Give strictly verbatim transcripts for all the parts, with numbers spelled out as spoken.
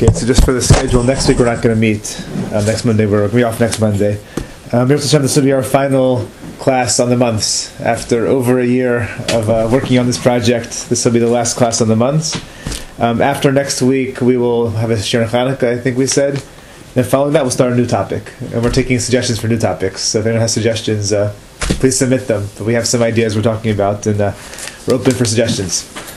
Okay, so just for the schedule, next week we're not going to meet. Uh, next Monday, we're going to be off next Monday. Um, this will be our final class on the months. After over a year of uh, working on this project, this will be the last class on the months. Um, after next week, we will have a Shir Chanukah, I think we said. And following that, we'll start a new topic. And we're taking suggestions for new topics. So if anyone has suggestions, uh, please submit them. But we have some ideas we're talking about, and uh, we're open for suggestions.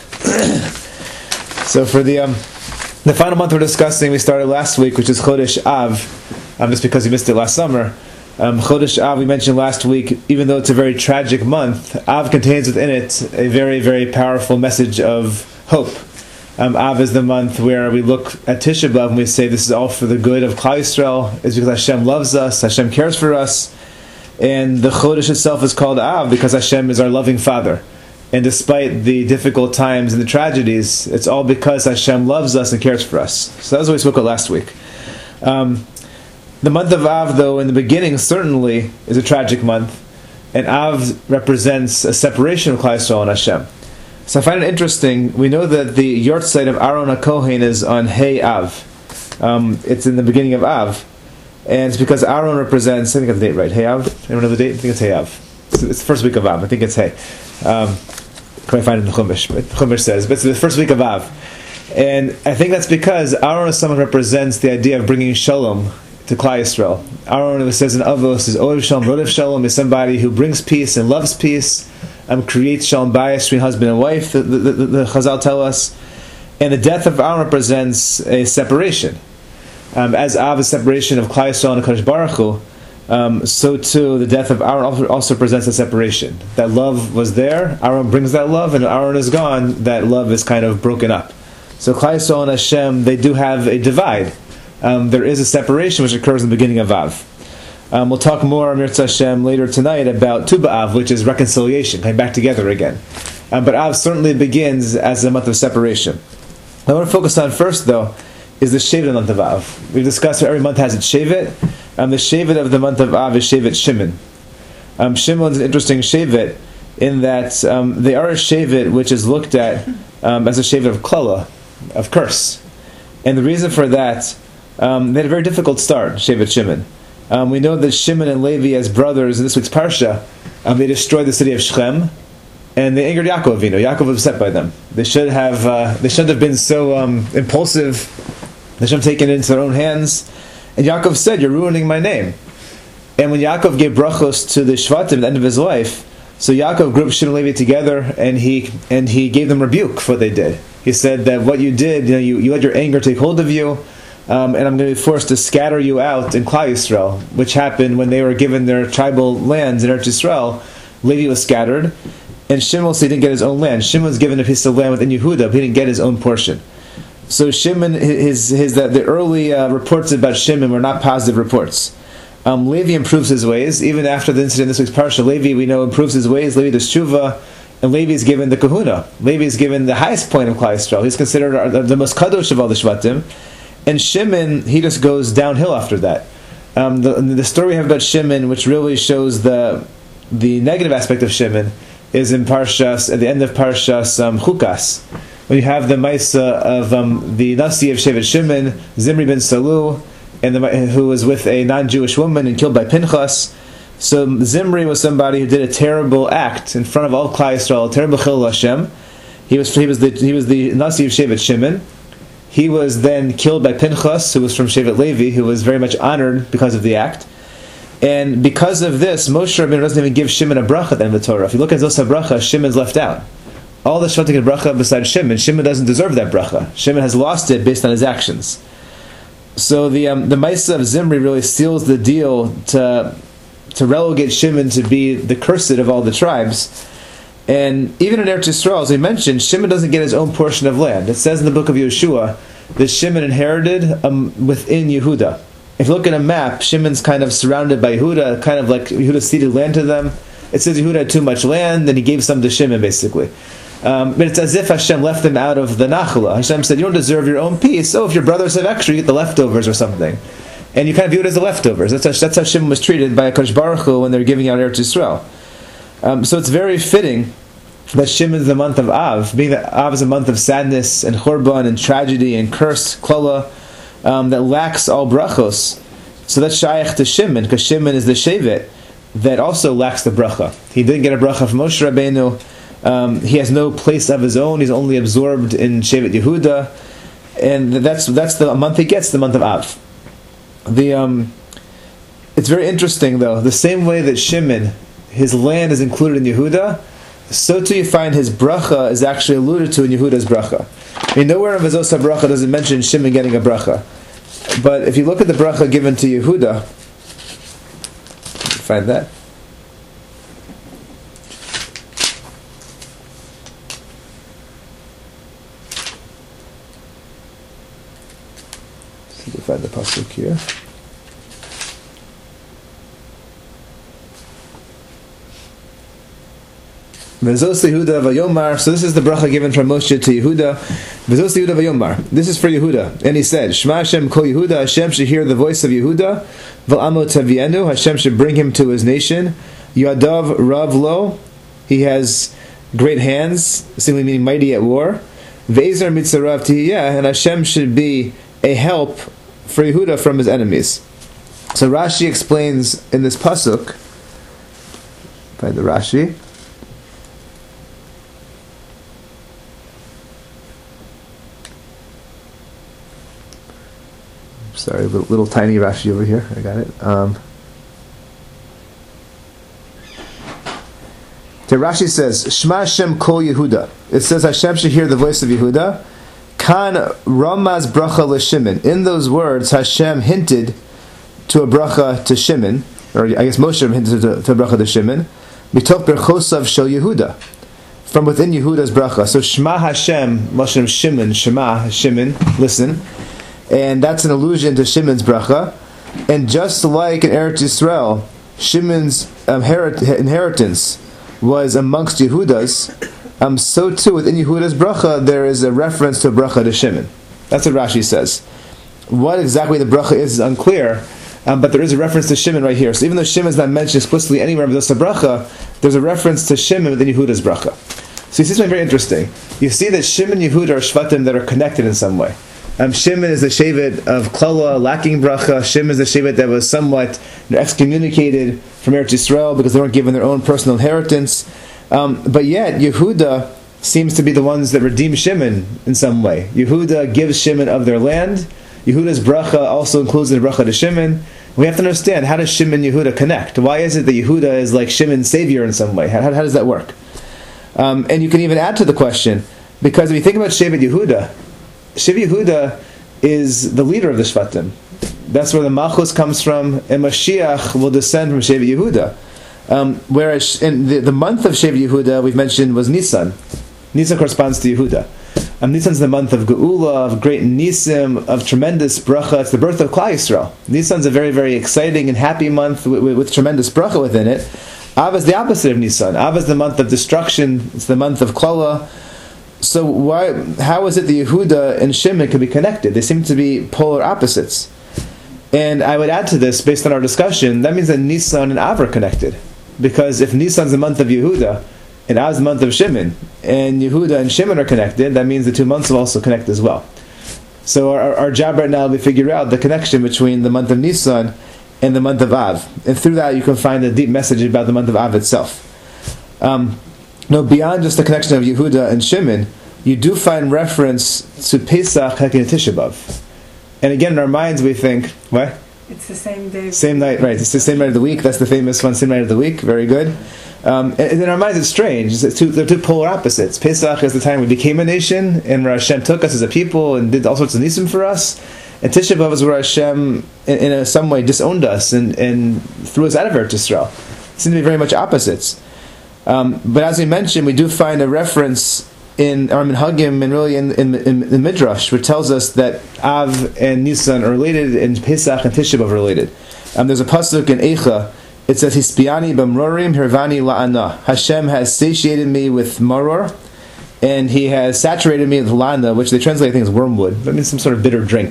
So for the um, the final month we're discussing, we started last week, which is Chodesh Av, um, just because we missed it last summer. Um, Chodesh Av, we mentioned last week, even though it's a very tragic month, Av contains within it a very, very powerful message of hope. Um, Av is the month where we look at Tisha B'Av and we say this is all for the good of Klal Yisrael. It's because Hashem loves us, Hashem cares for us, and the Chodesh itself is called Av because Hashem is our loving Father. And despite the difficult times and the tragedies, it's all because Hashem loves us and cares for us. So that was what we spoke about last week. Um, the month of Av, though, in the beginning certainly is a tragic month, and Av represents a separation of Klal Yisrael and Hashem. So I find it interesting. We know that the Yortzeit of Aaron HaKohen is on Hey Av. Um, it's in the beginning of Av. And it's because Aaron represents, I think I have the date right, Hey Av? Anyone know the date? I think it's Hey Av. It's, it's the first week of Av. I think it's Hey. Um, can I find it in the Chumash? But the Chumash says, but it's the first week of Av. And I think that's because Aaron is someone who represents the idea of bringing Shalom to Klal Yisrael. Aaron, it says in Avos, is Ohev Shalom, Rodev Shalom, is somebody who brings peace and loves peace. Um, creates shalom bayis between husband and wife, the, the, the, the Chazal tell us. And the death of Aaron represents a separation. Um, as Av is separation of Klal Yisrael and HaKadosh Baruch Hu, um, so too the death of Aaron also, also presents a separation. That love was there, Aaron brings that love, and Aaron is gone, that love is kind of broken up. So Klal Yisrael and Hashem, they do have a divide. Um, there is a separation which occurs in the beginning of Av. Um, we'll talk more, Mirza Hashem, later tonight about Tu B'Av, which is reconciliation, coming back together again. Um, but Av certainly begins as a month of separation. What I want to focus on first, though, is the Shevet of the month of Av. We've discussed that every month has its Shevet. Um, the Shevet of the month of Av is Shevet Shimon. Um, Shimon is an interesting Shevet in that um, they are a Shevet which is looked at um, as a Shevet of Klala, of curse. And the reason for that, um, they had a very difficult start, Shevet Shimon. Um, we know that Shimon and Levi, as brothers in this week's Parsha, um, they destroyed the city of Shechem, and they angered Yaakov Avinu. Yaakov was upset by them. They should have, uh, they shouldn't have been so um, impulsive. They should have taken it into their own hands. And Yaakov said, "You're ruining my name." And when Yaakov gave brachos to the Shvatim at the end of his life, so Yaakov grouped Shimon and Levi together, and he and he gave them rebuke for what they did. He said that what you did, you know, you, you let your anger take hold of you. Um, and I'm going to be forced to scatter you out in Klal Yisrael, which happened when they were given their tribal lands in Eretz Yisrael. Levi was scattered, and Shimon also didn't get his own land. Shimon was given a piece of land within Yehuda, but he didn't get his own portion. So Shimon, his his the, the early uh, reports about Shimon were not positive reports. Um, Levi improves his ways even after the incident in this week's parsha. Levi, we know, improves his ways. Levi does tshuva, and Levi is given the kahuna. Levi is given the highest point of Klal Yisrael. He's considered the, the most kadosh of all the Shvatim. And Shimon, he just goes downhill after that. Um, the, the story we have about Shimon, which really shows the the negative aspect of Shimon, is in Parshas, at the end of Parshas um, Chukas, when you have the Maisa of um, the Nasi of Shevet Shimon, Zimri ben Salu, and the, who was with a non-Jewish woman and killed by Pinchas. So Zimri was somebody who did a terrible act in front of all Klal Yisrael, a terrible chil Hashem. He was he was the he was the Nasi of Shevet Shimon. He was then killed by Pinchas, who was from Shevet Levi, who was very much honored because of the act. And because of this, Moshe Rabbeinu doesn't even give Shimon a bracha at the end of the Torah. If you look at Zos HaBracha, Shimon's left out. All the Shvatim get bracha besides Shimon. Shimon doesn't deserve that bracha. Shimon has lost it based on his actions. So the um, the Maisa of Zimri really seals the deal to to relegate Shimon to be the cursed of all the tribes. And even in Eretz Yisrael, as we mentioned, Shimon doesn't get his own portion of land. It says in the book of Yeshua that Shimon inherited um, within Yehuda. If you look at a map, Shimon's kind of surrounded by Yehuda, kind of like Yehuda ceded land to them. It says Yehuda had too much land, and he gave some to Shimon, basically. Um, but it's as if Hashem left them out of the Nachla. Hashem said, "You don't deserve your own piece. Oh, if your brothers have extra, you get the leftovers or something." And you kind of view it as the leftovers. That's how, that's how Shimon was treated by HaKadosh Baruch Hu when they were giving out Eretz Yisrael. Um, so it's very fitting that Shimon is the month of Av, being that Av is a month of sadness and churban and tragedy and curse, klala. um, that lacks all brachos. So that's shaykh to Shimon, because Shimon is the shevet that also lacks the bracha. He didn't get a bracha from Moshe Rabbeinu. Um, he has no place of his own. He's only absorbed in Shevet Yehuda, and that's that's the month he gets, the month of Av. The um, it's very interesting though. The same way that Shimon, his land is included in Yehuda, so too you find his bracha is actually alluded to in Yehuda's bracha. I mean, nowhere in Vazos HaBracha does it mention Shimon getting a bracha, but if you look at the bracha given to Yehuda, you find that. See if we find the pasuk here. V'zos Yehuda v'yomar. So this is the bracha given from Moshe to Yehuda. V'zos Yehuda v'yomar. This is for Yehuda, and he said, "Shema Hashem kol Yehuda. Hashem should hear the voice of Yehuda. V'amo tavienu. Hashem should bring him to his nation. Yadav rav lo. He has great hands, simply meaning mighty at war. V'ezer mitzarav tihiyah. And Hashem should be a help for Yehuda from his enemies." So Rashi explains in this pasuk. Find the Rashi. Sorry, a little, little tiny Rashi over here. I got it. Um, the Rashi says, "Shema Hashem kol Yehuda." It says Hashem should hear the voice of Yehuda. Kan ramaz bracha l'Shimon. In those words, Hashem hinted to a bracha to Shimon, or I guess Moshe hinted to, to a bracha to Shimon. Mitoch berchosav shel Yehuda, from within Yehuda's bracha. So Shema Hashem, Moshe Shimon, Shema Shimon, listen. And that's an allusion to Shimon's bracha. And just like in Eretz Yisrael, Shimon's um, herit- inheritance was amongst Yehuda's, um, so too within Yehuda's bracha there is a reference to a bracha to Shimon. That's what Rashi says. What exactly the bracha is is unclear, um, but there is a reference to Shimon right here. So even though Shimon is not mentioned explicitly anywhere in the bracha, there's a reference to Shimon within Yehuda's bracha. So you see something very interesting. You see that Shimon and Yehuda are shvatim that are connected in some way. Um, Shimon is the shevet of Klala, lacking bracha. Shimon is the shevet that was somewhat you know, excommunicated from Eretz Yisrael because they weren't given their own personal inheritance. Um, but yet, Yehuda seems to be the ones that redeem Shimon in some way. Yehuda gives Shimon of their land. Yehuda's bracha also includes the bracha to Shimon. We have to understand, how does Shimon and Yehuda connect? Why is it that Yehuda is like Shimon's savior in some way? How, how, how does that work? Um, and you can even add to the question, because if you think about Shevet Yehuda, Shevet Yehuda is the leader of the Shvatim. That's where the Malchus comes from, and Mashiach will descend from Shevet Yehuda. Um, whereas in the, the month of Shevet Yehuda, we've mentioned, was Nisan. Nisan corresponds to Yehuda. Um, Nisan's the month of Geula, of great Nisim, of tremendous bracha. It's the birth of Klal Yisrael. Nisan's a very, very exciting and happy month with, with, with tremendous bracha within it. Av is the opposite of Nisan. Av is the month of destruction. It's the month of Klala. So why? How is it that Yehuda and Shimon can be connected? They seem to be polar opposites. And I would add to this, based on our discussion, that means that Nisan and Av are connected. Because if Nisan's the month of Yehuda, and Av's the month of Shimon, and Yehuda and Shimon are connected, that means the two months will also connect as well. So our, our job right now will be to figure out the connection between the month of Nisan and the month of Av. And through that you can find a deep message about the month of Av itself. Um, No, beyond just the connection of Yehuda and Shimon, you do find reference to Pesach, Hek, and Tisha B'Av. And again, in our minds we think, what? It's the same day. Same night, right. It's the same night of the week. That's the famous one, same night of the week. Very good. Um, and in our minds it's strange. It's two, they're two polar opposites. Pesach is the time we became a nation, and where Hashem took us as a people and did all sorts of nisim for us. And Tisha B'Av is where Hashem, in, in a, some way, disowned us and, and threw us out of Eretz Yisrael. It seems to be very much opposites. Um, but as we mentioned, we do find a reference in our Minhagim and really in, in, in, in Midrash, which tells us that Av and Nisan are related, and Pesach and Tisha B'Av are related. Um, there's a pasuk in Eicha. It says, "Hispiani b'mrorim hirvani la'ana." Hashem has satiated me with maror, and He has saturated me with la'ana, which they translate, I think, as wormwood. That means some sort of bitter drink.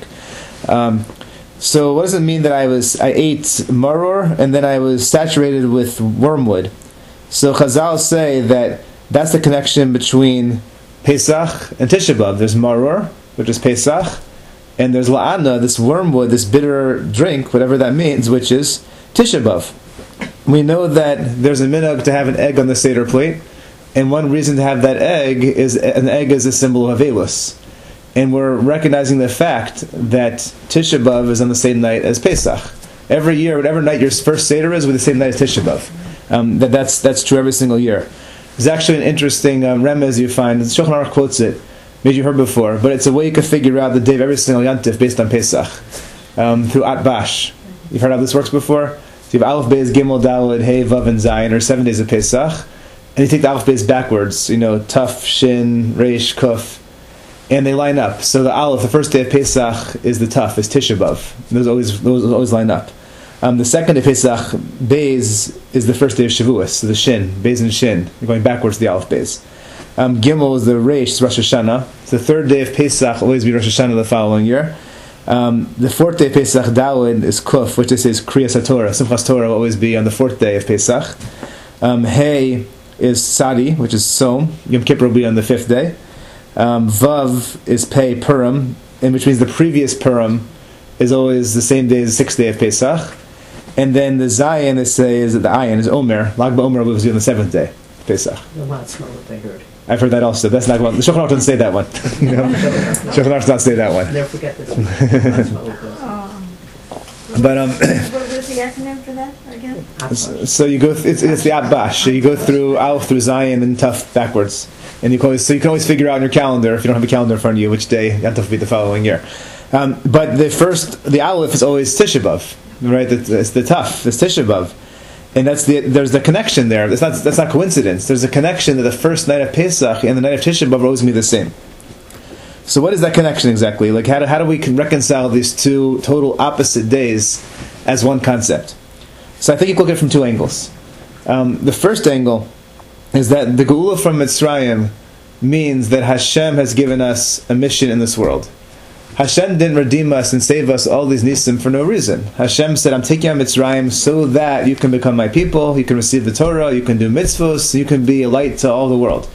Um, so, what does it mean that I was I ate maror and then I was saturated with wormwood? So Chazal say that that's the connection between Pesach and Tisha B'Av. There's Maror, which is Pesach, and there's la'ana, this wormwood, this bitter drink, whatever that means, which is Tisha B'Av. We know that there's a minhag to have an egg on the Seder plate, and one reason to have that egg is an egg is a symbol of Avelus. And we're recognizing the fact that Tisha B'Av is on the same night as Pesach. Every year, whatever night your first Seder is, with the same night as Tisha B'Av. Um, that, that's, that's true every single year. There's actually an interesting um, remez you find, Shulchan Aruch quotes it, maybe you've heard before, but it's a way you can figure out the day of every single Yantif based on Pesach, um, through Atbash. You've heard how this works before? So you have Aleph Beis, Gimel, Daled, Hey, Vav, and Zayin, or seven days of Pesach, and you take the Aleph Beis backwards, you know, Taf, Shin, Reish, Kuf, and they line up. So the Aleph, the first day of Pesach, is the Taf, is Tisha B'Av. Those always, those always line up. Um, the second day of Pesach, Beis, is the first day of Shavuos, so the Shin, Beis and Shin, you're going backwards to the Aleph Beis. Um, Gimel is the Reish, it's Rosh Hashanah. So the third day of Pesach will always be Rosh Hashanah the following year. Um, the fourth day of Pesach, Daled, is Kuf, which is Kriyas HaTorah. Simchas Torah will always be on the fourth day of Pesach. Um, Hey is Sadi, which is Som. Yom Kippur will be on the fifth day. Um, Vav is Pei, Purim, and which means the previous Purim is always the same day as the sixth day of Pesach. And then the Zayin, they say, is the Ayin, is Omer. Lag BaOmer will be on the seventh day of Pesach. No, that's not what I heard. I've heard that also. That's not one. The Shulchan Aruch doesn't say that one. Shulchan Aruch does not say that one. Never forget this one. That's not what it does. Oh. But um, What was the acronym for that again? Atbash. so you go. Th- it's, it's the Atbash. So you go through Aleph through Zayin and Tuf backwards, and you can always so you can always figure out on your calendar if you don't have a calendar in front of you which day Yom Tov will be the following year. Um, but the first, the Aleph is always Tisha B'Av, right? It's, it's the Tuf, it's Tisha B'Av. And that's the there's the connection there. That's not that's not coincidence. There's a connection that the first night of Pesach and the night of Tisha B'Av are always going to be the same. So what is that connection exactly? Like how do, how do we can reconcile these two total opposite days as one concept? So I think you can look at it from two angles. Um, the first angle is that the Geula from Mitzrayim means that Hashem has given us a mission in this world. Hashem didn't redeem us and save us all these nisim for no reason. Hashem said, I'm taking out Mitzrayim so that you can become my people, you can receive the Torah, you can do mitzvos, you can be a light to all the world.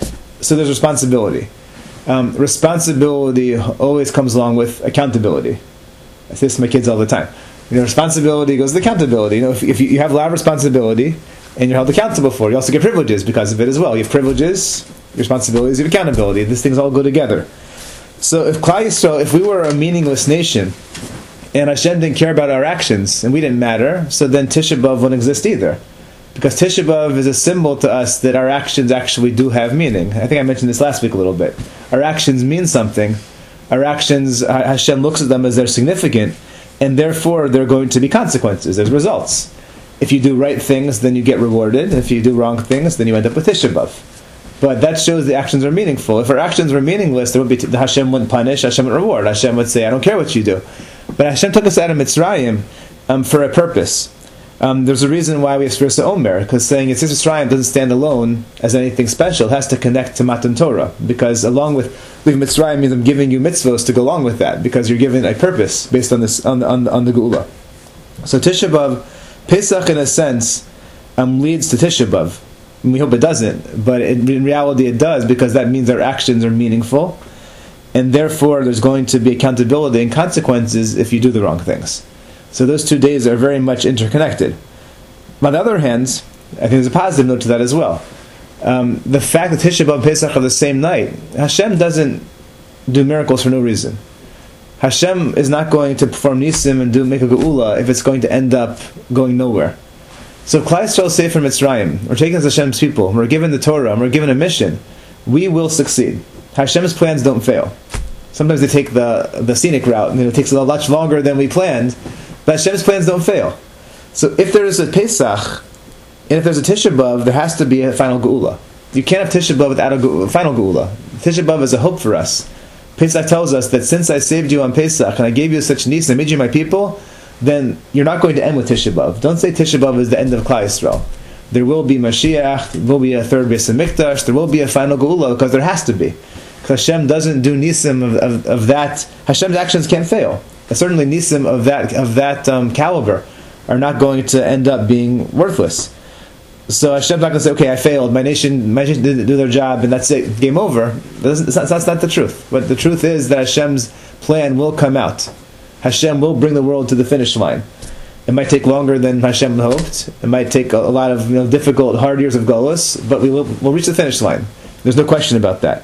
So there's responsibility. Um, responsibility always comes along with accountability. I say this to my kids all the time. You know, responsibility goes with accountability. You know, if, if you, you have a lot of responsibility and you're held accountable for it, you also get privileges because of it as well. You have privileges, responsibilities, you have accountability. These things all go together. So if Klal Yisrael, if we were a meaningless nation, and Hashem didn't care about our actions, and we didn't matter, so then Tisha B'Av wouldn't exist either. Because Tisha B'Av is a symbol to us that our actions actually do have meaning. I think I mentioned this last week a little bit. Our actions mean something. Our actions, Hashem looks at them as they're significant, and therefore there are going to be consequences, there's results. If you do right things, then you get rewarded. If you do wrong things, then you end up with Tisha B'Av. But that shows the actions are meaningful. If our actions were meaningless, there would be t- the Hashem wouldn't punish, Hashem would reward. Hashem would say, I don't care what you do. But Hashem took us out of Mitzrayim um, for a purpose. Um, there's a reason why we have Sfiras Omer, because saying Yitzis Mitzrayim doesn't stand alone as anything special. It has to connect to Matan Torah. Because along with leaving Mitzrayim means I'm giving you mitzvos to go along with that, because you're given a purpose based on this on the, on the, on the Geula. So Tisha B'Av, Pesach in a sense, um, leads to Tisha B'Av. And we hope it doesn't, but it, in reality it does, because that means our actions are meaningful, and therefore there's going to be accountability and consequences if you do the wrong things. So those two days are very much interconnected. On the other hand, I think there's a positive note to that as well. Um, the fact that Tisha B'Av and Pesach are the same night, Hashem doesn't do miracles for no reason. Hashem is not going to perform nisim and do make a geula if it's going to end up going nowhere. So Klal Yisrael say from Mitzrayim, we're taken as Hashem's people, we're given the Torah, and we're given a mission, we will succeed. Hashem's plans don't fail. Sometimes they take the the scenic route, and it takes a lot longer than we planned, but Hashem's plans don't fail. So if there is a Pesach, and if there's a Tisha B'Av, there has to be a final Geula. You can't have Tisha B'Av without a, Geula, a final Geula. Tisha B'Av is a hope for us. Pesach tells us that since I saved you on Pesach, and I gave you such nice, and made you my people, then you're not going to end with Tisha B'Av. Don't say Tisha B'Av is the end of Klal Yisrael. There will be Mashiach, there will be a third Beis HaMikdash, there will be a final Geula, because there has to be. Because Hashem doesn't do nisim of, of, of that. Hashem's actions can't fail. Certainly nisim of that of that um, caliber are not going to end up being worthless. So Hashem's not going to say, okay, I failed, my nation, my nation didn't do their job, and that's it, game over. That's not, that's not the truth. But the truth is that Hashem's plan will come out. Hashem will bring the world to the finish line. It might take longer than Hashem hoped. It might take a, a lot of you know, difficult, hard years of Golus, but we will we'll reach the finish line. There's no question about that.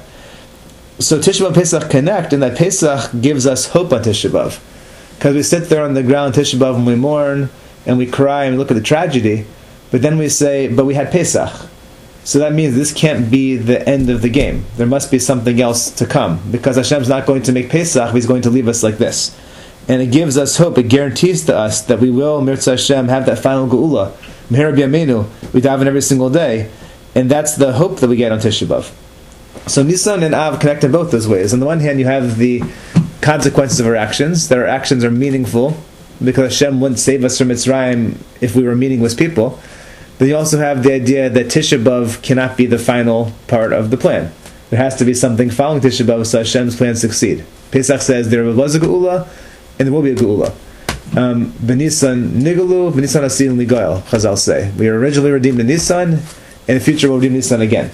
So Tisha B'Av and Pesach connect, and that Pesach gives us hope on Tisha B'Av. Because we sit there on the ground Tisha B'Av and we mourn, and we cry, and we look at the tragedy, but then we say, but we had Pesach. So that means this can't be the end of the game. There must be something else to come, because Hashem's not going to make Pesach, He's going to leave us like this. And it gives us hope. It guarantees to us that we will, Mirza Hashem, have that final Geula. Meher B'Yameinu. We daven every single day. And that's the hope that we get on Tisha B'Av. So Nisan and Av connect in both those ways. On the one hand, you have the consequences of our actions, that our actions are meaningful, because Hashem wouldn't save us from Mitzrayim if we were meaningless people. But you also have the idea that Tisha B'Av cannot be the final part of the plan. There has to be something following Tisha B'Av so Hashem's plans succeed. Pesach says there was a Geula, and there will be a Geula. Um, B'Nisan Nigalu, B'Nisan Asin Ligoel, Chazal say. We were originally redeemed in Nisan, and in the future we'll redeem Nisan again.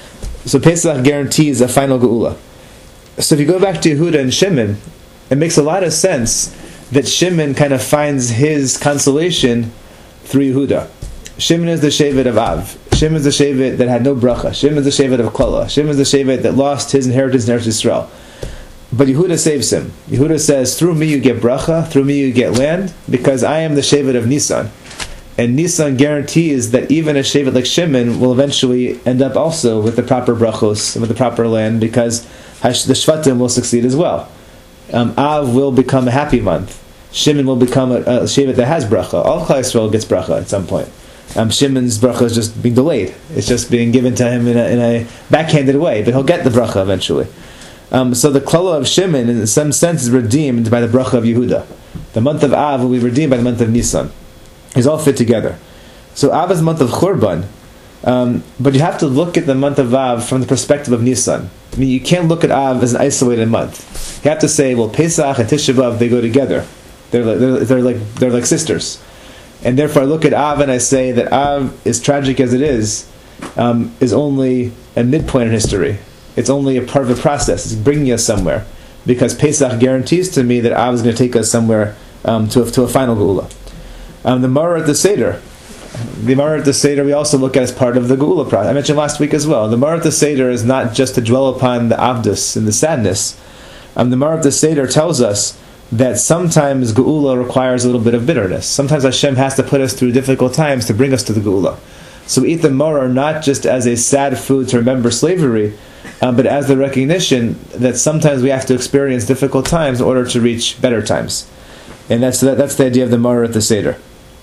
So Pesach guarantees a final Geula. So if you go back to Yehuda and Shimon, it makes a lot of sense that Shimon kind of finds his consolation through Yehuda. Shimon is the Shevet of Av. Shimon is the Shevet that had no bracha. Shimon is the Shevet of Klala. Shimon is the Shevet that lost his inheritance in Eretz Yisrael. But Yehuda saves him. Yehuda says, through me you get bracha, through me you get land, because I am the Shevet of Nisan. And Nisan guarantees that even a Shevet like Shimon will eventually end up also with the proper brachos, with the proper land, because the Shvatim will succeed as well. Um, Av will become a happy month. Shimon will become a, a Shevet that has bracha. All Klal Yisrael gets bracha at some point. Um, Shimon's bracha is just being delayed. It's just being given to him in a, in a backhanded way, but he'll get the bracha eventually. Um, so the klala of Shimon, in some sense, is redeemed by the bracha of Yehuda. The month of Av will be redeemed by the month of Nisan. These all fit together. So Av is the month of Churban, um, but you have to look at the month of Av from the perspective of Nisan. I mean, you can't look at Av as an isolated month. You have to say, well, Pesach and Tisha B'Av, they go together. They're like, they're, they're like they're like sisters. And therefore, I look at Av and I say that Av, as tragic as it is, um, is only a midpoint in history. It's only a part of the process. It's bringing us somewhere, because Pesach guarantees to me that Av is going to take us somewhere um, to a, to a final Geula. Um, the Maror at the Seder, the Maror at the Seder, we also look at as part of the Geula process. I mentioned last week as well. The Maror at the Seder is not just to dwell upon the Avdus and the sadness. Um, the Maror at the Seder tells us that sometimes Geula requires a little bit of bitterness. Sometimes Hashem has to put us through difficult times to bring us to the Geula. So we eat the Maror not just as a sad food to remember slavery, Um, but as the recognition that sometimes we have to experience difficult times in order to reach better times. And that's that, that's the idea of the Maror at the Seder.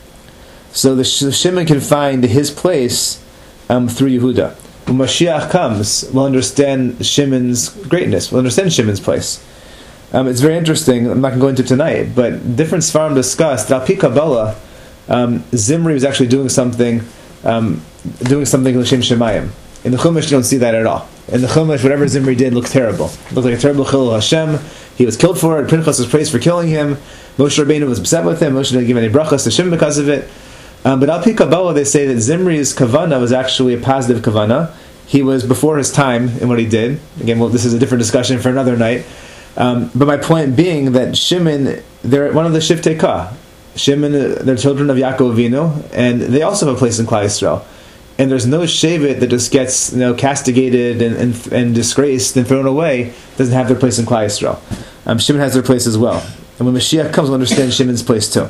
So the Shimon can find his place um, through Yehuda. When Mashiach comes, we'll understand Shimon's greatness. We'll understand Shimon's place. Um, it's very interesting. I'm not going to go into it tonight, but different Sfarim discuss that Al Pi Kabbalah, um, Zimri was actually doing something, um, doing something L'Shem Shemayim. In the Chumash, you don't see that at all. In the Chumash, whatever Zimri did looked terrible. It looked like a terrible Chilul Hashem. He was killed for it. Pinchas was praised for killing him. Moshe Rabbeinu was upset with him. Moshe didn't give any brachas to Shimon because of it. Um, but Al Pi Kabbalah, they say that Zimri's kavana was actually a positive kavana. He was before his time in what he did. Again, well, this is a different discussion for another night. Um, but my point being that Shimon, they're one of the Shiftei Ka. Shimon, they're children of Yaakov Avinu, and they also have a place in Klal Yisrael. And there's no Shevet that just gets you know castigated and, and and disgraced and thrown away, doesn't have their place in Klal Yisrael. Um, Shimon has their place as well. And when Mashiach comes, we'll understand Shimon's place too.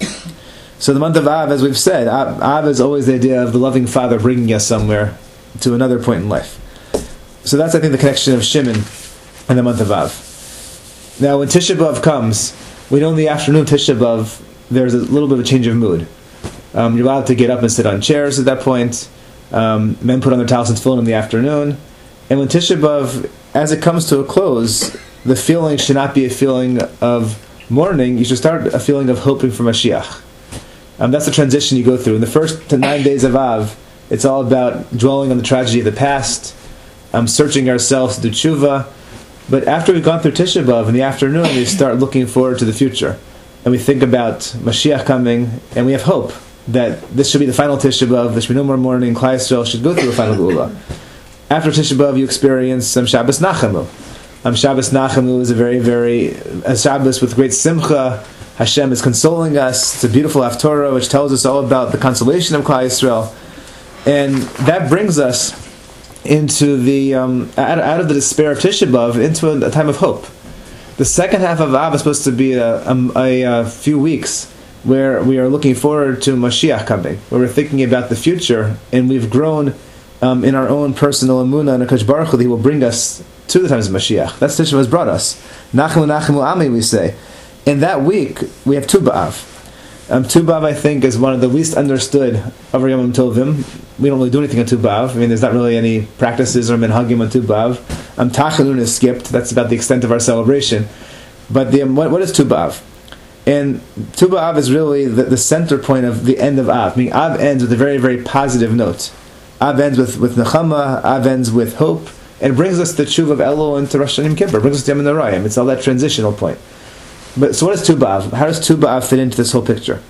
So the month of Av, as we've said, Av, Av is always the idea of the loving Father bringing us somewhere to another point in life. So that's, I think, the connection of Shimon and the month of Av. Now, when Tisha B'Av comes, we know in the afternoon Tisha B'Av, there's a little bit of a change of mood. Um, you're allowed to get up and sit on chairs at that point. Um, men put on their towels and tefillin in the afternoon. And when Tisha B'Av, as it comes to a close, the feeling should not be a feeling of mourning. You should start a feeling of hoping for Mashiach. Um, that's the transition you go through. In the first nine days of Av, it's all about dwelling on the tragedy of the past, um, searching ourselves to do tshuva. But after we've gone through Tisha B'Av, in the afternoon, we start looking forward to the future. And we think about Mashiach coming, and we have hope that this should be the final Tisha B'Av, there should be no more mourning, Klal Yisrael should go through the final Geula. After Tisha B'Av, you experience some Shabbos Nachamu. Um, Shabbos Nachemu is a very, very a Shabbos with great simcha. Hashem is consoling us. It's a beautiful Haftorah which tells us all about the consolation of Klal Yisrael, and that brings us into the um, out, out of the despair of Tisha B'Av into a, a time of hope. The second half of Av is supposed to be a, a, a, a few weeks where we are looking forward to Mashiach coming, where we're thinking about the future, and we've grown um, in our own personal emunah and HaKadosh Baruch Hu that He will bring us to the times of Mashiach. That's Tisha B'Av has brought us. Nachemu Nachemu Ami, we say. In that week, we have Tu B'Av. Um, Tu B'Av, I think, is one of the least understood of our Yom Tovim. We don't really do anything on Tu B'Av. I mean, there's not really any practices or minhagim on Tu B'Av. Um, Tachanun is skipped. That's about the extent of our celebration. But the, um, what, what is Tu B'Av? And Tu B'Av is really the, the center point of the end of Av. I mean, Av ends with a very, very positive note. Av ends with, with Nechama, Av ends with hope, and brings us the Tshuva of Elul into Rosh Hashanah Yom Kippur, brings us to Yom Narayim. It's all that transitional point. But so what is Tu B'Av? How does Tu B'Av fit into this whole picture?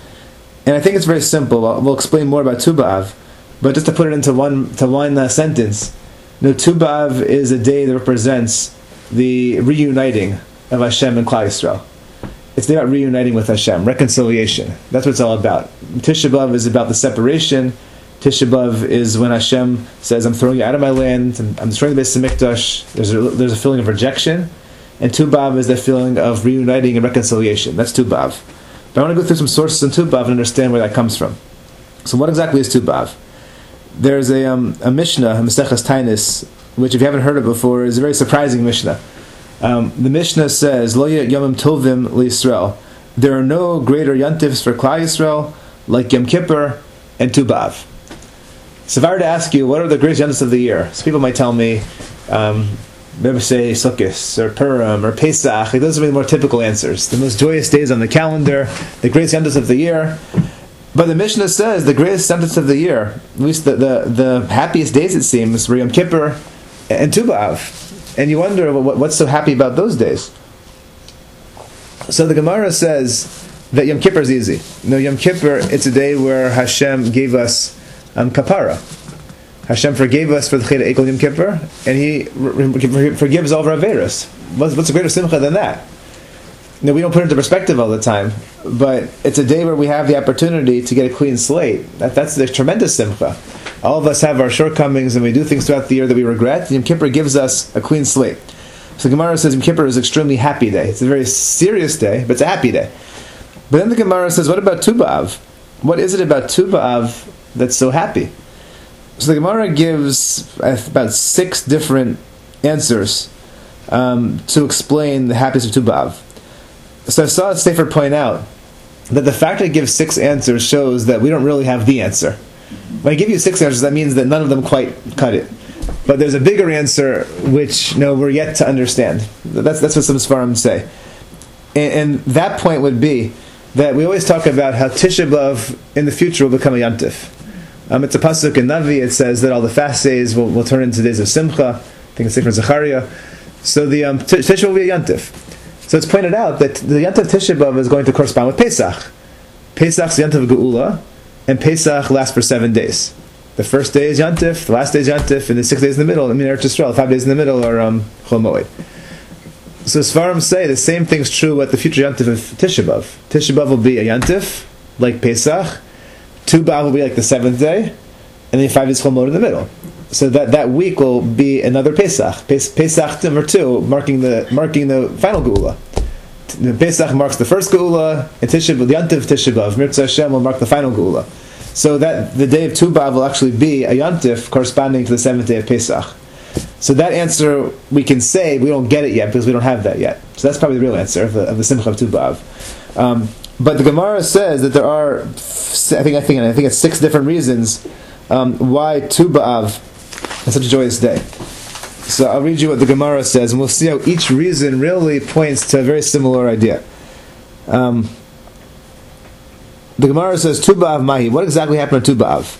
And I think it's very simple. We'll, we'll explain more about Tu B'Av, but just to put it into one to one uh, sentence, you know, Tu B'Av is a day that represents the reuniting of Hashem and Klal Yisrael. It's about reuniting with Hashem, reconciliation. That's what it's all about. Tisha B'Av is about the separation. Tisha B'Av is when Hashem says, I'm throwing you out of my land, I'm, I'm destroying the Beis Hamikdash. There's a, there's a feeling of rejection. And Tu B'Av is the feeling of reuniting and reconciliation. That's Tu B'Av. But I want to go through some sources in Tu B'Av and understand where that comes from. So what exactly is Tu B'Av? There's a, um, a Mishnah, a Maseches Tainis, which if you haven't heard it before, is a very surprising Mishnah. Um, the Mishnah says, Lo Yomim Tovim L'Yisrael. There are no greater yantivs for Klal Yisrael like Yom Kippur and Tu B'Av. So if I were to ask you, what are the greatest yantivs of the year? So people might tell me, um, maybe say Sukkot or Purim or Pesach. Like those are the more typical answers. The most joyous days on the calendar, the greatest yantivs of the year. But the Mishnah says the greatest yantivs of the year, at least the, the, the happiest days it seems, were Yom Kippur and Tu B'Av. And you wonder, well, what's so happy about those days? So the Gemara says that Yom Kippur is easy. You know, Yom Kippur, it's a day where Hashem gave us um, kapara. Hashem forgave us for the Cheder Eikel Yom Kippur, and He re- forgives all of our averos. What's, what's a greater simcha than that? Now, we don't put it into perspective all the time, but it's a day where we have the opportunity to get a clean slate. That, that's the tremendous simcha. All of us have our shortcomings, and we do things throughout the year that we regret. Yom Kippur gives us a clean slate. So the Gemara says Yom Kippur is an extremely happy day. It's a very serious day, but it's a happy day. But then the Gemara says, what about Tu B'Av? What is it about Tu B'Av that's so happy? So the Gemara gives about six different answers um, to explain the happiness of Tu B'Av. So I saw Sefer point out that the fact that it gives six answers shows that we don't really have the answer. When I give you six answers, that means that none of them quite cut it. But there's a bigger answer which you know, we're yet to understand. That's that's what some Sfarim say. And, and that point would be that we always talk about how Tisha B'Av in the future will become a yantif. Um, it's a pasuk in Navi. It says that all the fast days will, will turn into days of simcha. I think it's Sefer Zechariah. So the um, t- Tisha will be a yantif. So it's pointed out that the yantif Tisha B'Av is going to correspond with Pesach. Pesach's the yantif Geula, and Pesach lasts for seven days. The first day is yantif, the last day is yantif, and the six days in the middle, I mean Eretz Yisrael, five days in the middle are um, Chol Moed. So Sfarim say the same thing's true at the future yantif of Tisha B'Av. Tisha B'Av will be a yantif, like Pesach. Tu B'Av will be like the seventh day, and then five days Chol Moed in the middle. So that, that week will be another Pesach. Pes- Pesach number two, marking the marking the final Geula. The Pesach marks the first Geula, and Tisha B'Av, the yantif Tisha B'Av, Mirza Hashem will mark the final Geula. So that the day of Tu B'Av will actually be a yantif corresponding to the seventh day of Pesach. So that answer we can say we don't get it yet because we don't have that yet. So that's probably the real answer of the, of the Simcha of Tu B'Av. Um, but the Gemara says that there are, I think I think I think it's six different reasons um, why Tu B'Av is such a joyous day. So I'll read you what the Gemara says, and we'll see how each reason really points to a very similar idea. Um, The Gemara says, Tu B'Av Mahi. What exactly happened to Tu B'Av?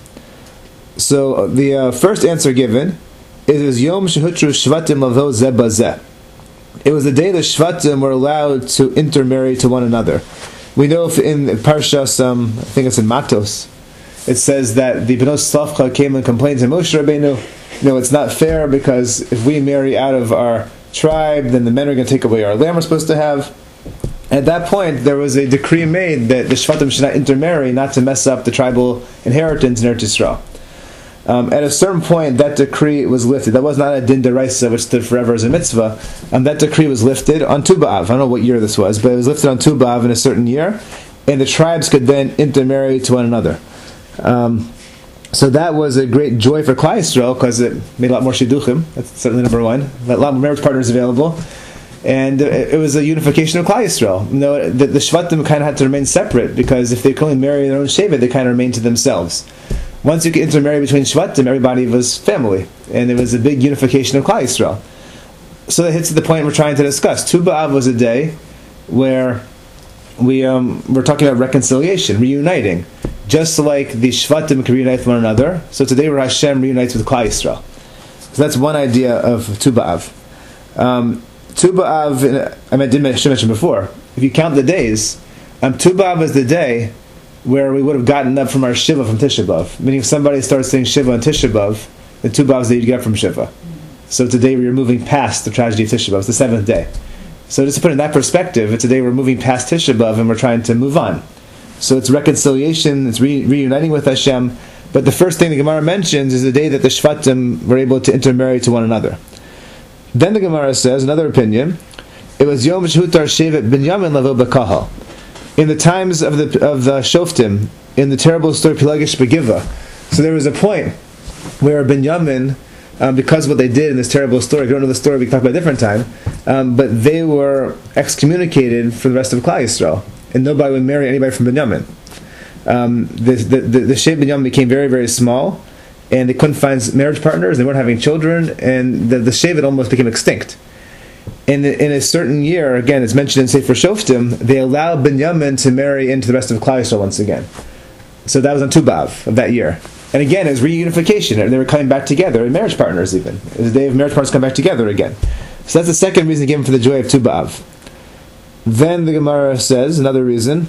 So the uh, first answer given is it was Yom Shehutru Shvatim Lavo Zeh Bazeh. It was the day the Shvatim were allowed to intermarry to one another. We know if in Parshas, um, I think it's in Matos, it says that the Bnos Tzlafcha came and complained to Moshe Rabbeinu, you know, it's not fair because if we marry out of our tribe, then the men are going to take away our land we're supposed to have. At that point, there was a decree made that the Shvatim should not intermarry, not to mess up the tribal inheritance in Eretz Yisrael. Um, at a certain point, that decree was lifted. That was not a din deraisa, which stood forever as a mitzvah. Um, that decree was lifted on Tu B'Av. I don't know what year this was, but it was lifted on Tu B'Av in a certain year, and the tribes could then intermarry to one another. Um, so that was a great joy for Klal Yisrael, because it made a lot more shidduchim. That's certainly number one. A lot more marriage partners available. And it, it was a unification of Klal Yisrael. You know, the, the Shvatim kind of had to remain separate, because if they could only marry their own shevet, they kind of remained to themselves. Once you could intermarry between Shvatim, everybody was family, and there was a big unification of Klal Yisrael. So that hits the point we're trying to discuss. Tu B'Av was a day where we um, we're talking about reconciliation, reuniting, just like the Shvatim can reunite with one another. So today where Hashem reunites with Klal Yisrael. So that's one idea of Tu B'Av. Um, Tu B'Av, I did mention before, if you count the days, um, Tu B'Av is the day where we would have gotten up from our Shiva from Tisha B'Av. Meaning if somebody starts saying Shiva on Tisha B'Av, then Tu B'Av is the day you get up from Shiva. So today we're moving past the tragedy of Tisha B'Av. It's the seventh day. So just to put it in that perspective, it's a day we're moving past Tisha B'Av and we're trying to move on. So it's reconciliation, it's re- reuniting with Hashem. But the first thing the Gemara mentions is the day that the Shvatim were able to intermarry to one another. Then the Gemara says, another opinion, it was Yom Shehutar Shevet Binyamin Lavo B'Kahal. In the times of the of the Shoftim, in the terrible story Pelagish Begiva. So there was a point where Binyamin, um, because of what they did in this terrible story, if you don't know the story, we can talk about a different time, um, but they were excommunicated from the rest of Klal Yisrael, and nobody would marry anybody from Binyamin. Um, the the, the, the Shevet Binyamin became very, very small, and they couldn't find marriage partners, they weren't having children, and the, the Shevet almost became extinct. In, in a certain year, again, it's mentioned in Sefer Shoftim, they allowed Binyamin to marry into the rest of Klal Yisrael once again. So that was on Tu B'Av of that year. And again, it was reunification, and they were coming back together, marriage partners even. It was the day of marriage partners come back together again. So that's the second reason given for the joy of Tu B'Av. Then the Gemara says, another reason,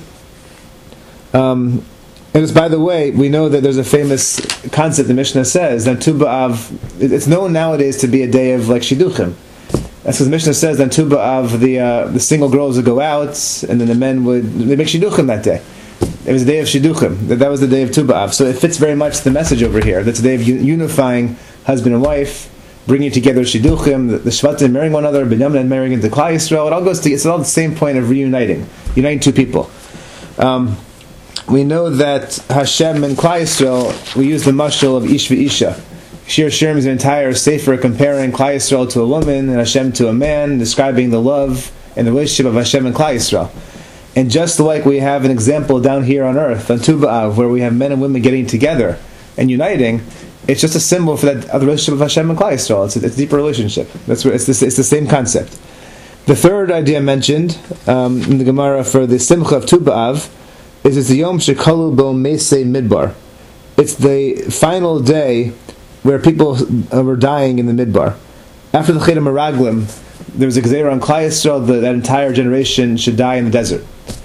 um, and it's, by the way, we know that there's a famous concept the Mishnah says, that Tu B'Av, it's known nowadays to be a day of like Shidduchim. That's because the Mishnah says that Tu B'Av, the uh, the single girls would go out, and then the men would they make shidduchim that day. It was the day of shidduchim. That that was the day of Tu B'Av. So it fits very much the message over here. That's the day of unifying husband and wife, bringing together shidduchim, the, the Shvatim marrying one another, Binyamin marrying into Klal Yisrael. It all goes to it's all the same point of reuniting, uniting two people. Um, we know that Hashem and Klal Yisrael, we use the mashal of Ish v'Isha. Shir Shirim is an entire sefer comparing Klal Yisrael to a woman and Hashem to a man, describing the love and the relationship of Hashem and Klal Yisrael. And just like we have an example down here on earth, on Tu B'Av, where we have men and women getting together and uniting, it's just a symbol for that of the relationship of Hashem and Klal Yisrael. It's a, it's a deeper relationship. That's where it's the, it's the same concept. The third idea mentioned um, in the Gemara for the Simcha of Tu B'Av is it's the Yom Shekalu Bo Meisei Midbar. It's the final day where people uh, were dying in the Midbar. After the Chet Meraglim, there was a Gezerah on Klal Yisrael that that entire generation should die in the desert.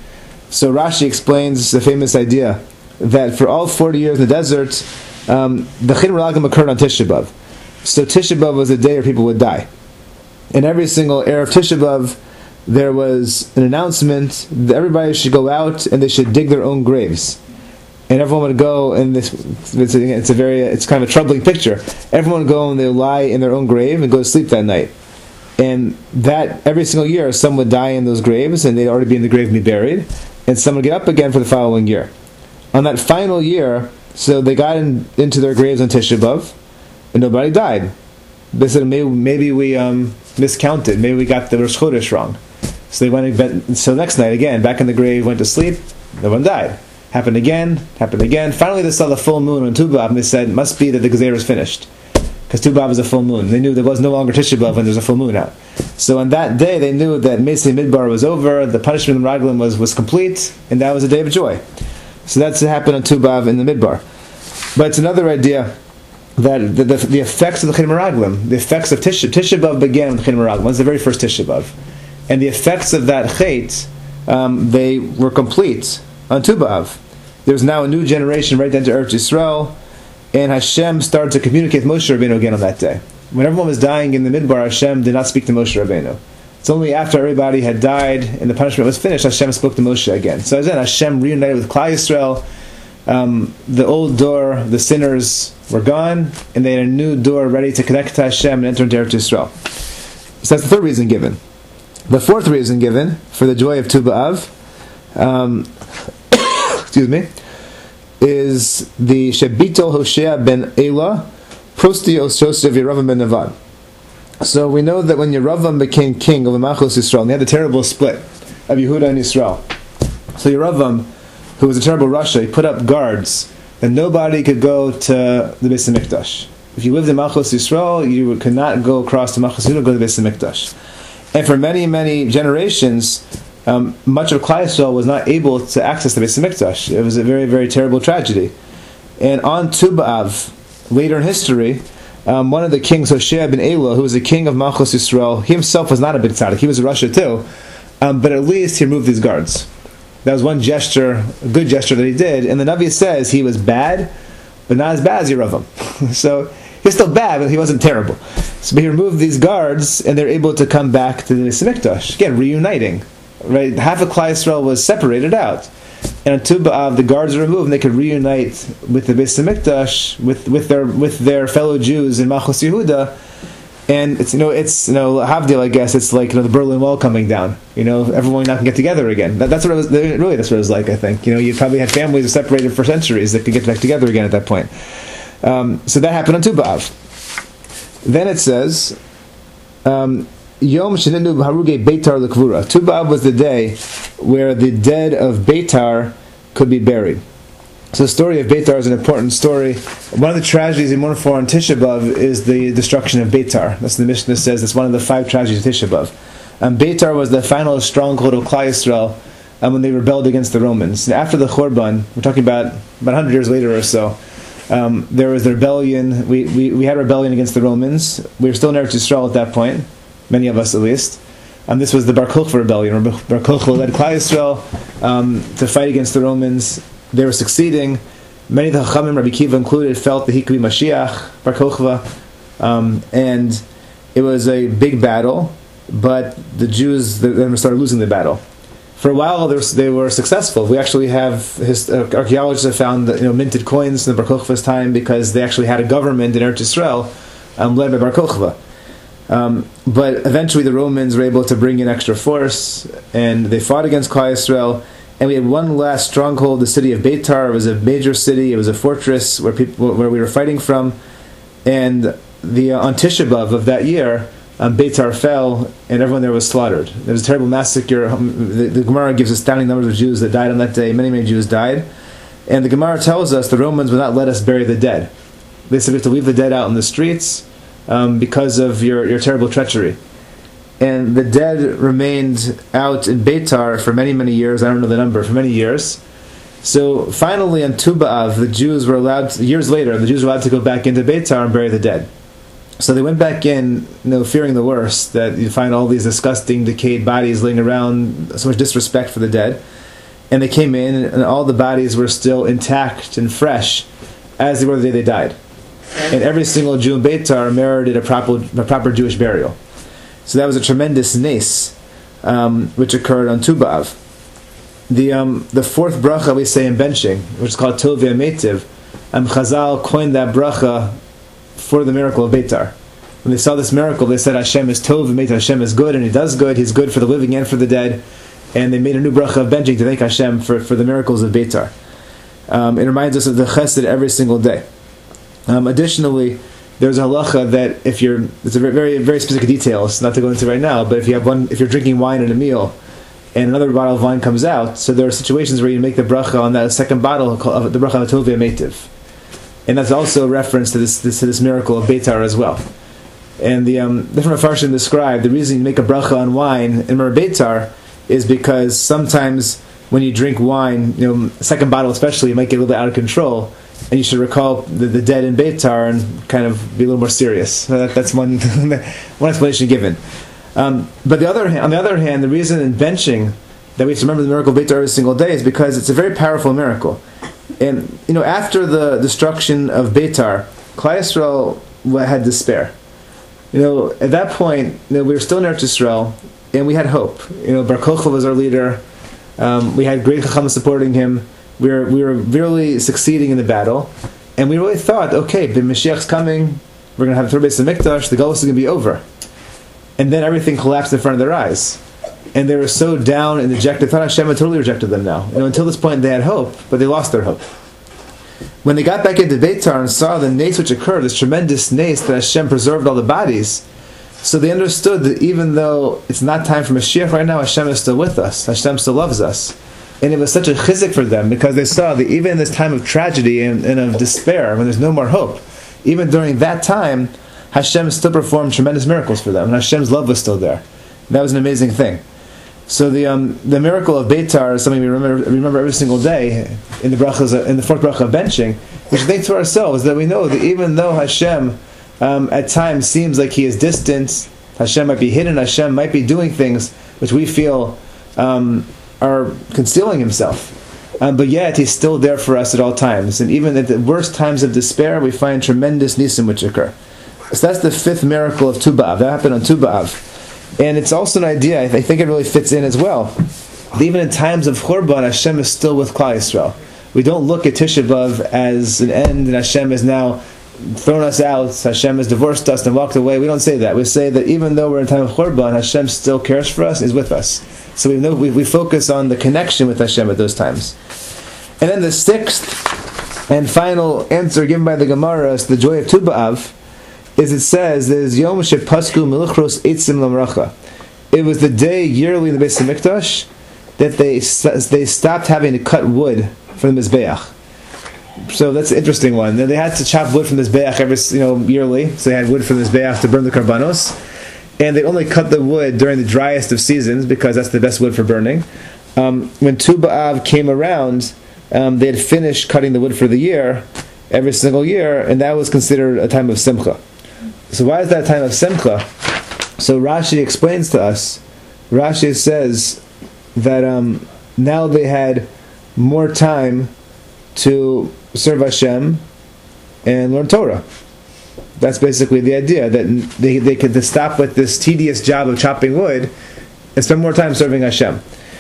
So Rashi explains the famous idea that for all forty years in the desert, um, the Chet Meraglim occurred on Tisha B'Av. So Tisha B'Av was a day where people would die. In every single Erev Tisha B'Av, there was an announcement that everybody should go out and they should dig their own graves. And everyone would go, and this it's a, it's a very it's kind of a troubling picture. Everyone would go and they would lie in their own grave and go to sleep that night. And that every single year, some would die in those graves, and they'd already be in the grave and be buried. And some would get up again for the following year. On that final year, so they got in, into their graves on Tisha B'Av, and nobody died. They said maybe maybe we um, miscounted, maybe we got the Rosh Chodesh wrong. So they went and so next night again, back in the grave, went to sleep. No one died. Happened again, happened again. Finally, they saw the full moon on Tu B'Av, and they said, it must be that the Gezerah is finished. Because Tu B'Av is a full moon. They knew there was no longer Tisha B'Av when there was a full moon out. So on that day, they knew that Meisei Midbar was over, the punishment of Raglim was, was complete, and that was a day of joy. So that's what happened on Tu B'Av in the Midbar. But it's another idea that the, the, the effects of the Chet Meraglim, the effects of Tisha, Tisha B'Av began with the Chet Meraglim. It's the very first Tisha B'Av. And the effects of that Chet, um, they were complete on Tu B'Av. There's now a new generation right into Eretz Yisrael, and Hashem started to communicate with Moshe Rabbeinu again on that day. when everyone was dying in the Midbar, Hashem did not speak to Moshe Rabbeinu. It's only after everybody had died and the punishment was finished, Hashem spoke to Moshe again. So then Hashem reunited with Klal Yisrael. Um, the old door, the sinners were gone, and they had a new door ready to connect to Hashem and enter into Eretz Yisrael. So that's the third reason given. The fourth reason given for the joy of Tu B'Av, um, excuse me, is the Shebitol Hoshea ben Elah, Prostios Joseph Yeravam ben Nevad. So we know that when Yeravam became king over Malchus Yisrael, and they had a terrible split of Yehuda and Yisrael. So Yeravam, who was a terrible Rasha, he put up guards that nobody could go to the Beis HaMikdash. If you lived in Malchus Yisrael, you could not go across to Malchus Yehuda, go to the Beis HaMikdash. And for many, many generations, um, much of Klal Yisrael was not able to access the Beis HaMikdash. It was a very, very terrible tragedy. And on Tu B'Av, later in history, um, one of the kings, Hoshea ben Elah, who was the king of Malchus Yisrael, he himself was not a big tzaddik, he was a Rasha too, um, but at least he removed these guards. That was one gesture, a good gesture that he did, and the Navi says he was bad, but not as bad as Yeravam. So he's still bad, but he wasn't terrible. So he removed these guards, and they're able to come back to the Beis HaMikdash. Again, reuniting. Right? Half of Klal Yisrael was separated out. And on Tu B'Av, the guards are removed, and they could reunite with the Beis HaMikdash, with, with their with their fellow Jews in Malchus Yehuda. And it's you know it's you know Havdil, I guess it's like you know the Berlin Wall coming down. You know everyone now can get together again. That, that's what it was. Really, that's what it was like. I think you know you probably had families separated for centuries that could get back together again at that point. Um, so that happened on Tu B'Av. Then it says, um, Yom Shenenu Haruge Beitar L'Kvura. Tu B'Av was the day where the dead of Beitar could be buried. So the story of Beitar is an important story. One of the tragedies we mourn for on Tisha B'Av is the destruction of Beitar. That's the Mishnah says. It's one of the five tragedies of Tisha B'Av. Um, Beitar was the final stronghold of Klal Yisrael um, when they rebelled against the Romans. And after the Churban, we're talking about about one hundred years later or so, um, there was the rebellion. We, we, we had a rebellion against the Romans. We were still in Eretz Yisrael at that point, many of us at least. Um, this was the Bar Kokhba rebellion. Bar Kokhba led Klal Yisrael um, to fight against the Romans. They were succeeding. Many of the Chachamim, Rabbi Kiva included, felt that he could be Mashiach, Bar Kokhba, um, and it was a big battle. But the Jews then started losing the battle. For a while, they were, they were successful. We actually have his, uh, archaeologists have found you know minted coins in the Bar Kokhba's time because they actually had a government in Eretz Yisrael um, led by Bar Kokhba. Um, but eventually, the Romans were able to bring in extra force, and they fought against Klal Yisrael. And we had one last stronghold, the city of Beitar. It was a major city. It was a fortress where people where we were fighting from. And the uh, on Tisha B'Av of that year, um, Beitar fell, and everyone there was slaughtered. There was a terrible massacre. The, the Gemara gives astounding numbers of Jews that died on that day. Many, many Jews died. And the Gemara tells us the Romans would not let us bury the dead. They said we have to leave the dead out in the streets um, because of your, your terrible treachery. And the dead remained out in Beitar for many, many years. I don't know the number, for many years. So finally on Tu B'Av, the Jews were allowed, to, years later, the Jews were allowed to go back into Beitar and bury the dead. So they went back in, you know, fearing the worst, that you find all these disgusting, decayed bodies laying around, so much disrespect for the dead. And they came in, and all the bodies were still intact and fresh, as they were the day they died. And every single Jew in Beitar merited a proper, a proper Jewish burial. So that was a tremendous nes, um, which occurred on Tu B'Av. The um, the fourth bracha we say in benching, which is called Tov V'Ametiv, um, Chazal coined that bracha for the miracle of Beitar. When they saw this miracle, they said Hashem is Tov V'Ametiv, Hashem is good, and He does good. He's good for the living and for the dead. And they made a new bracha of benching to thank Hashem for, for the miracles of Beitar. Um, it reminds us of the chesed every single day. Um, additionally, there's a halacha that if you're, it's a very, very specific details, not to go into right now, but if you have one, if you're drinking wine in a meal, and another bottle of wine comes out, so there are situations where you make the bracha on that second bottle of the bracha of Tov V'Ametiv, and that's also a reference to this, this to this miracle of Beitar as well. And the um, different Mefarshim describe the reason you make a bracha on wine in Mer Beitar is because sometimes when you drink wine, you know, second bottle especially, you might get a little bit out of control. And you should recall the, the dead in Beitar and kind of be a little more serious. So that, that's one one explanation given. Um, but the other on the other hand, the reason in benching that we have to remember the miracle of Beitar every single day is because it's a very powerful miracle. And you know, after the destruction of Beitar, Klal Yisrael had despair. You know, at that point, you know, we were still in Eretz Yisrael, and we had hope. You know, Bar Kochel was our leader. Um, we had great Chacham supporting him. We were we were really succeeding in the battle, and we really thought, okay, the Mashiach's coming. We're going to have the third base of Mikdash. The Golus is going to be over. And then everything collapsed in front of their eyes, and they were so down and dejected. Thought Hashem had totally rejected them now. You know, until this point, they had hope, but they lost their hope. When they got back into Beitar and saw the nace which occurred, this tremendous nace that Hashem preserved all the bodies, so they understood that even though it's not time for Mashiach right now, Hashem is still with us. Hashem still loves us. And it was such a chizik for them, because they saw that even in this time of tragedy and, and of despair, when there's no more hope, even during that time, Hashem still performed tremendous miracles for them, and Hashem's love was still there. And that was an amazing thing. So the um, the miracle of Beitar is something we remember remember every single day in the brachas, in the fourth bracha of benching. We should think to ourselves that we know that even though Hashem um, at times seems like He is distant, Hashem might be hidden, Hashem might be doing things which we feel um, are concealing Himself, um, but yet He's still there for us at all times. And even at the worst times of despair, we find tremendous nisim which occur. So that's the fifth miracle of Tu B'Av. That happened on Tu B'Av. And it's also an idea, I think it really fits in as well, that even in times of Churban, Hashem is still with Klal Yisrael. We don't look at Tisha B'Av as an end, and Hashem has now thrown us out, Hashem has divorced us and walked away. We don't say that. We say that even though we're in time of Churban, Hashem still cares for us, is with us. So we know we, we focus on the connection with Hashem at those times. And then the sixth and final answer given by the Gemara is the joy of Tu B'Av, is it says there's Yom Shepasku Meluchros Eitzim Lamracha. It was the day yearly in the Beis Hamikdash that they they stopped having to cut wood from the Mizbeach. So that's an interesting one. They had to chop wood from the Mizbeach every you know yearly, so they had wood from the Mizbeach to burn the karbanos, and they only cut the wood during the driest of seasons because that's the best wood for burning. Um, when Tu B'Av came around, um, they had finished cutting the wood for the year, every single year, and that was considered a time of Simcha. So why is that time of Simcha? So Rashi explains to us, Rashi says that um, now they had more time to serve Hashem and learn Torah. That's basically the idea, that they, they could stop with this tedious job of chopping wood and spend more time serving Hashem.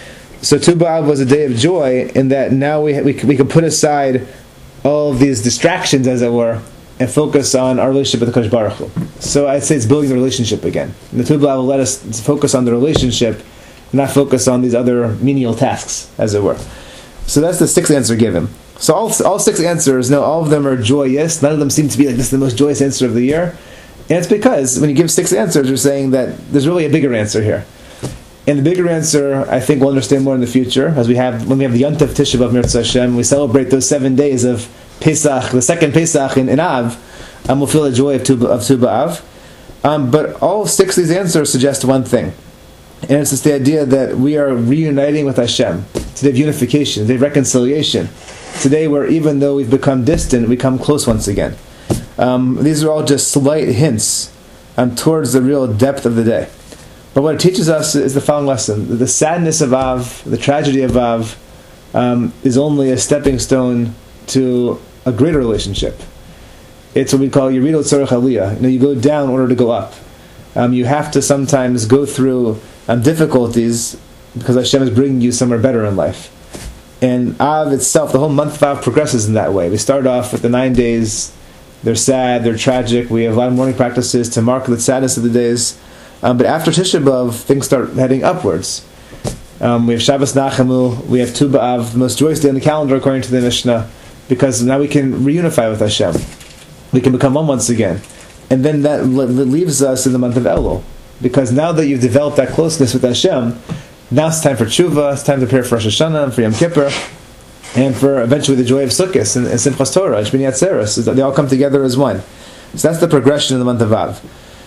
So Tu B'Av was a day of joy in that now we, we, we could put aside all of these distractions, as it were, and focus on our relationship with the Kodesh Baruch Hu. So I'd say it's building the relationship again. And the Tu B'Av will let us focus on the relationship, not focus on these other menial tasks, as it were. So that's the sixth answer given. So all all six answers, no, all of them are joyous. None of them seem to be like this is the most joyous answer of the year. And it's because when you give six answers, you're saying that there's really a bigger answer here. And the bigger answer, I think we'll understand more in the future, as we have when we have the Yontif Tisha B'Av Mirza Hashem, we celebrate those seven days of Pesach, the second Pesach in, in Av, and we'll feel the joy of Tu, of Tu B'Av. Um, but all six of these answers suggest one thing, and it's just the idea that we are reuniting with Hashem. Today of unification, today of reconciliation. Today where even though we've become distant, we come close once again. Um, these are all just slight hints um, towards the real depth of the day. But what it teaches us is the following lesson. The sadness of Av, the tragedy of Av, um, is only a stepping stone to a greater relationship. It's what we call Yerido Tzarech Aliyah. You know, you go down in order to go up. Um, you have to sometimes go through um, difficulties because Hashem is bringing you somewhere better in life. And Av itself, the whole month of Av progresses in that way. We start off with the nine days. They're sad, they're tragic. We have a lot of mourning practices to mark the sadness of the days. Um, but after Tisha B'Av, things start heading upwards. Um, we have Shabbos Nachamu, we have Tu B'Av, the most joyous day on the calendar according to the Mishnah, because now we can reunify with Hashem. We can become one once again. And then that leaves us in the month of Elul. Because now that you've developed that closeness with Hashem, now it's time for Tshuva, it's time to prepare for Rosh Hashanah, and for Yom Kippur, and for eventually the joy of Sukkot and, and Simchas Torah, Shmini Atzeres. They all come together as one. So that's the progression in the month of Av.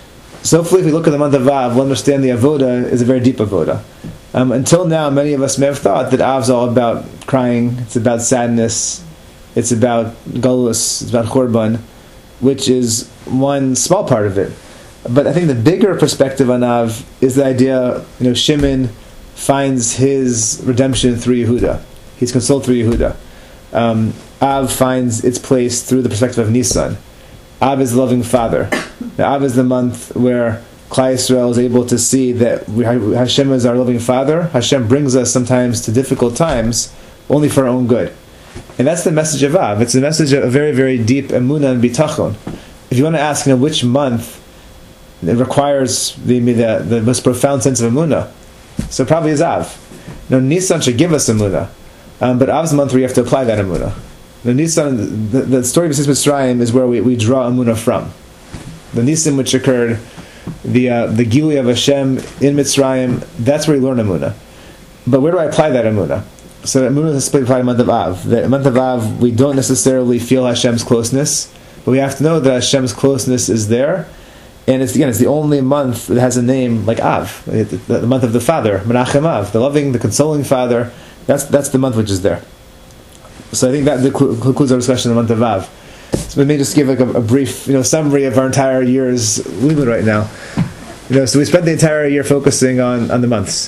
So hopefully if we look at the month of Av, we'll understand the Avoda is a very deep Avoda. Um, until now, many of us may have thought that Av's all about crying, it's about sadness, it's about Galus, it's about Churban, which is one small part of it. But I think the bigger perspective on Av is the idea, you know, Shimon finds his redemption through Yehuda. He's consoled through Yehuda. Um, Av finds its place through the perspective of Nisan. Av is the loving father. Now, Av is the month where Klal Yisrael is able to see that we, Hashem is our loving father. Hashem brings us sometimes to difficult times only for our own good. And that's the message of Av. It's a message of a very, very deep emunah and bitachon. If you want to ask, you know, which month it requires the, the, the most profound sense of emunah, so probably is Av. Now, Nisan should give us emunah, um, but Av's the month where you have to apply that emunah. The Nisan, the, the story of Yetzias Mitzrayim is where we, we draw emunah from. The Nisan which occurred, the uh, the Gilui of Hashem in Mitzrayim, that's where we learn emunah. But where do I apply that emunah? So emunah is applied in the month of Av. The month of Av, we don't necessarily feel Hashem's closeness, but we have to know that Hashem's closeness is there. And it's again, it's the only month that has a name like Av, the, the, the month of the Father, Menachem Av, the loving, the consoling Father. That's that's the month which is there. So I think that concludes our discussion on the month of Av. So let me just give like a, a brief, you know, summary of our entire year's limud right now. You know, so we spent the entire year focusing on, on the months,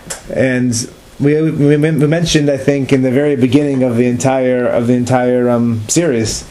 and we, we we mentioned, I think, in the very beginning of the entire of the entire um, series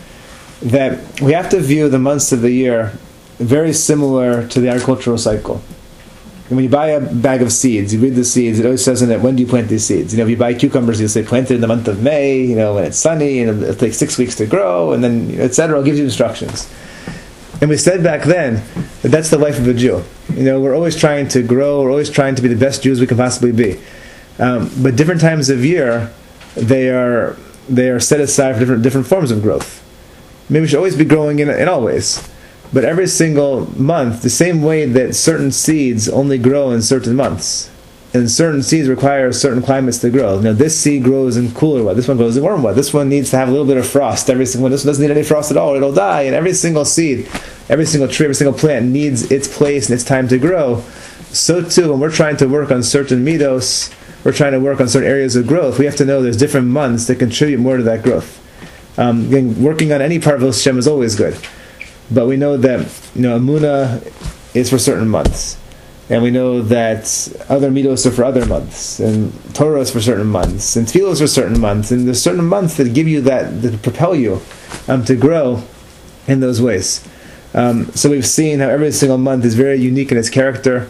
that we have to view the months of the year very similar to the agricultural cycle. And when you buy a bag of seeds, you read the seeds, it always says in it, when do you plant these seeds? You know, if you buy cucumbers, you'll say planted in the month of May, you know, when it's sunny, and it'll take six weeks to grow, and then, et cetera. It gives you instructions. And we said back then that that's the life of a Jew. You know, we're always trying to grow, we're always trying to be the best Jews we can possibly be. Um, but different times of year, they are they are set aside for different different forms of growth. Maybe we should always be growing in, in all ways. But every single month, the same way that certain seeds only grow in certain months, and certain seeds require certain climates to grow. Now, this seed grows in cooler weather. This one grows in warm weather. This one needs to have a little bit of frost. Every single one. This one doesn't need any frost at all. It'll die. And every single seed, every single tree, every single plant needs its place and its time to grow. So too, when we're trying to work on certain midos, we're trying to work on certain areas of growth, we have to know there's different months that contribute more to that growth. Um, again, working on any part of Hashem is always good. But we know that, you know, Emunah is for certain months. And we know that other midos are for other months. And Torah is for certain months. And Tefillah is for certain months. And there's certain months that give you that, that propel you um, to grow in those ways. Um, so we've seen how every single month is very unique in its character.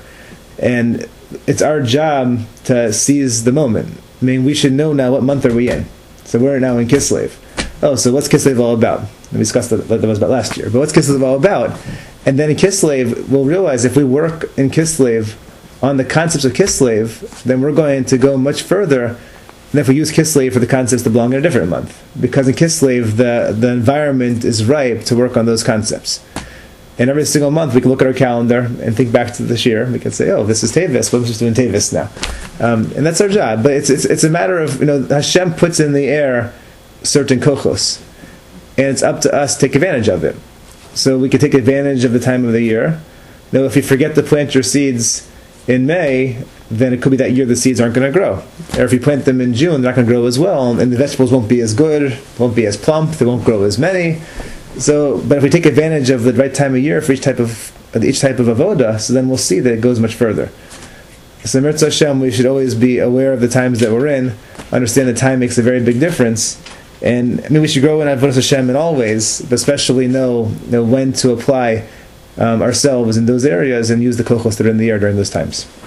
And it's our job to seize the moment. I mean, we should know now what month are we in. So we're now in Kislev. Oh, so what's Kislev all about? We discussed that, that was about last year. But what's Kislev all about? And then in Kislev, we'll realize if we work in Kislev on the concepts of Kislev, then we're going to go much further than if we use Kislev for the concepts that belong in a different month. Because in Kislev, the, the environment is ripe to work on those concepts. And every single month, we can look at our calendar and think back to this year. We can say, "Oh, this is Tevis. Well, we're just doing Tevis now," um, and that's our job. But it's, it's it's a matter of, you know, Hashem puts in the air certain kochos, and it's up to us to take advantage of it. So we can take advantage of the time of the year. Now, if you forget to plant your seeds in May, then it could be that year the seeds aren't going to grow. Or if you plant them in June, they're not going to grow as well, and the vegetables won't be as good, won't be as plump, they won't grow as many. So, but if we take advantage of the right time of year for each type of each type of avoda, so then we'll see that it goes much further. So, Mirz Hashem, we should always be aware of the times that we're in, understand that time makes a very big difference, and I mean we should grow in avodas Hashem in all ways, but especially know, know when to apply um, ourselves in those areas and use the kochos that are in the air during those times.